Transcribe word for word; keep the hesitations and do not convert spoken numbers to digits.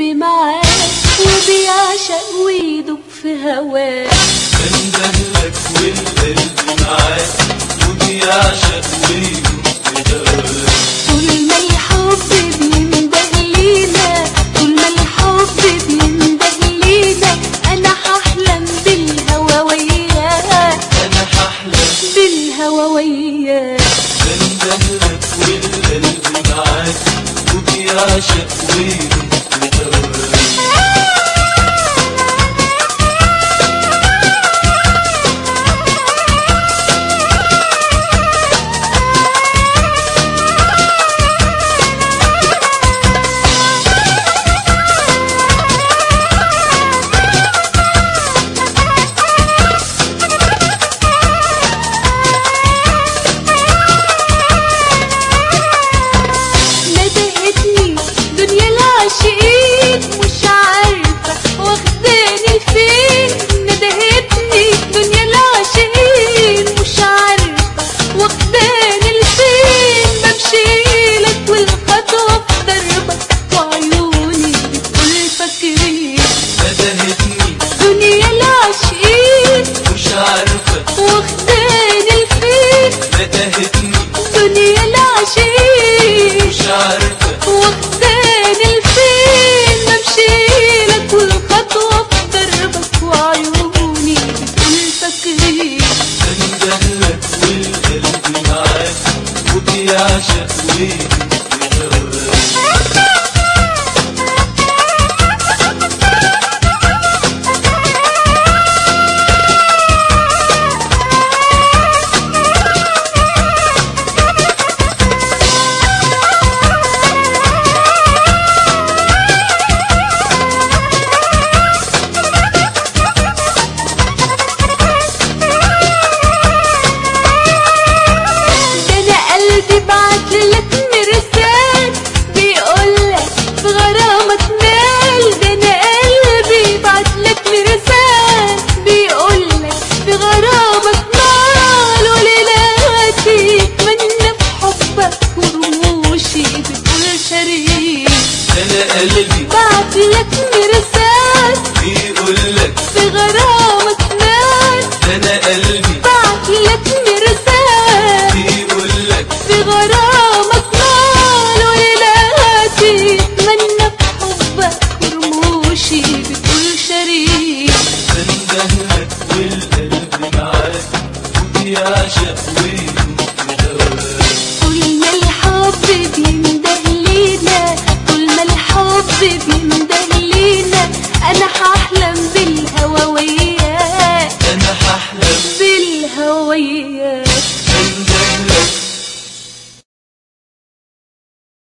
اللي معاه وبيعشق ويدوب في هواه. بندهلك والقلب معاك وبيعشق ويدوب في هواه. طول ما الحب بينده لينا، طول ما الحب بينده لينا، انا هحلم بالهوا وياه، انا هحلم بالهوا وياه. بندهلك والقلب معاك وبيعشق ويدوب في هواه. مش عارفة واخداني فين، ندهتني دنيا العاشقين مش عارفة واخداني لفين. بمشيلك والخطوة في دربك وعيوني بتقول فاكرين. ندهتني دنيا العاشقين مش عارفة واخداني لفين. ندهتني دنيا العاشقين مش عارفة واخداني لفين. بمشيلك والخطوة في دربك وعيوني بتقول فاكرين. بندهلك والقلب معاك وبيعشق ويدوب في هواه. بعتلك مرسال بيقولك في غرامك مال. ده انا قلبي بعتلك مرسال بيقولك في غرامك مال. وليلاتي اتمنى في حبك ورموشي بتقول شريك. ده انا قلبي بعتلك مرسال بيقولك في غرامك مال. ده انا قلبي بعتلك مرسال بيقولك في غرامك مال. وليلاتي اتمنى في حبك ورموشي بتقول شريك. بندهلك والقلب معاك وبيعشق ويدوب في هواه. طول ما الحب بينده لينا، طول ما الحب بينده لينا، انا هحلم بالهوا وياه، انا هحلم بالهوا وياه.